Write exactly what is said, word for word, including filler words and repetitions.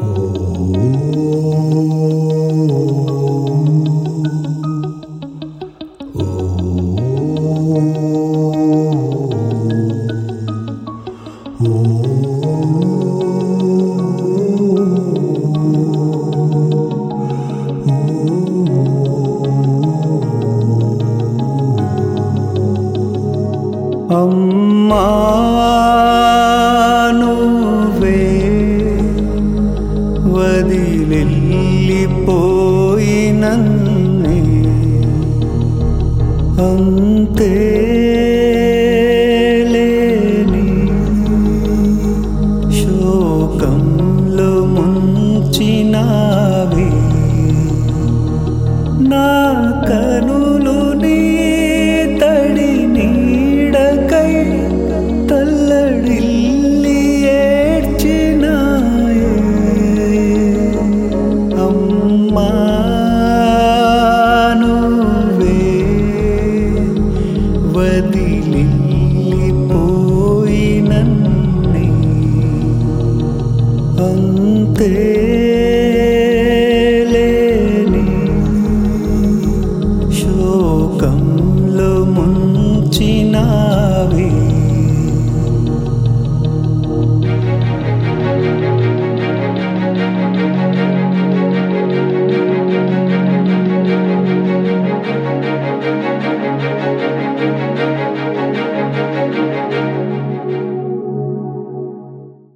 అమ్మా నువ్వే వదిలెళ్ళిపోయినన్నే అంతేలేని శోకంలో ముంచినావే నా కనులు నీ తడి నీడకై తల్లడిల్లి ఏడ్చినాయే అమ్మా నువ్వే వదిలెళ్ళిపోయినన్నే అంతేలేని శోకంలో ముంచినావే